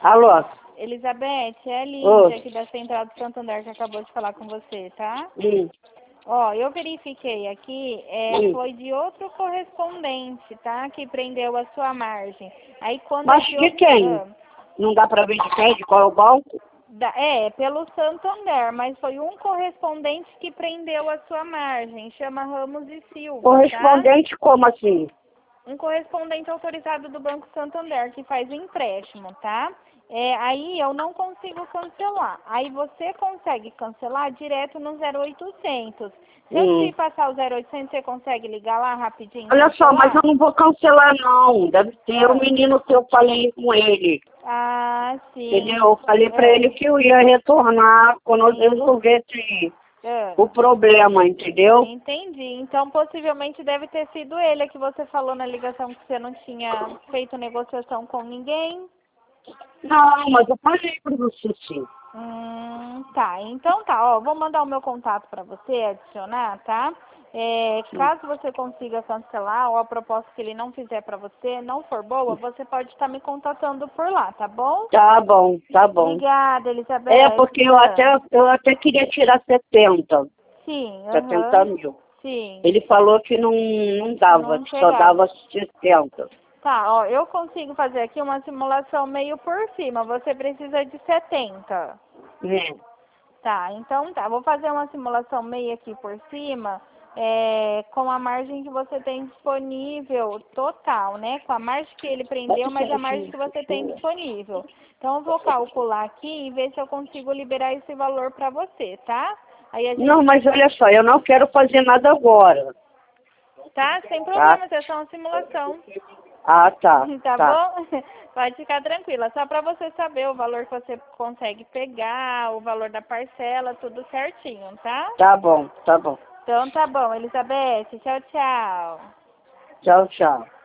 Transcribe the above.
Alô? Elizabeth, é a Oi. Lídia aqui da Central do Santander que acabou de falar com você, tá? Hum. Ó, eu verifiquei aqui, Hum. foi de outro correspondente, tá? Que prendeu a sua margem. Aí quando Mas esse de outro... quem? Não dá pra ver de quem? De qual é o banco? pelo Santander, mas foi um correspondente que prendeu a sua margem. Chama Ramos e Silva, tá? Correspondente como assim? Um correspondente autorizado do Banco Santander que faz empréstimo, tá? Aí eu não consigo cancelar. Aí você consegue cancelar direto no 0800. Se eu te passar o 0800, você consegue ligar lá rapidinho e Olha só, mas eu cancelar? não vou cancelar não. Deve ter um menino que eu falei com ele. Ah, sim. Entendeu? Eu falei pra Ah, ele que eu ia retornar quando eu sim. resolvesse Ah, o problema, entendeu? entendi. Então, possivelmente deve ter sido ele que você falou na ligação que você não tinha feito negociação com ninguém. Não, mas eu falei pra você sim. Tá. Então tá, ó, vou mandar o meu contato para você adicionar, tá? Caso você consiga cancelar ou a proposta que ele não fizer para você não for boa, você pode estar me contatando por lá, tá bom? Tá bom, tá bom. Obrigada, É, Elizabeth. porque eu até queria tirar 70, Sim, 70 aham. mil. Sim, Ele falou que não dava, não que só pegava. dava 60. Tá, ó, eu consigo fazer aqui uma simulação meio por cima. Você precisa de 70. É. Tá, então tá. Vou fazer uma simulação meio aqui por cima, com a margem que você tem disponível total, né? Com a margem que ele prendeu, Pode mas ser a margem assim, que você tem pessoa. disponível. Então eu vou calcular aqui e ver se eu consigo liberar esse valor para você, tá? Aí a Não, gente... mas olha só, eu não quero fazer nada agora, Tá? Sem tá? problema, é só uma simulação. Ah, tá, Tá tá. bom? Pode ficar tranquila. Só para você saber o valor que você consegue pegar, o valor da parcela, tudo certinho, tá? Tá bom, tá bom. Então tá bom, Elizabeth. Tchau, tchau. Tchau, tchau.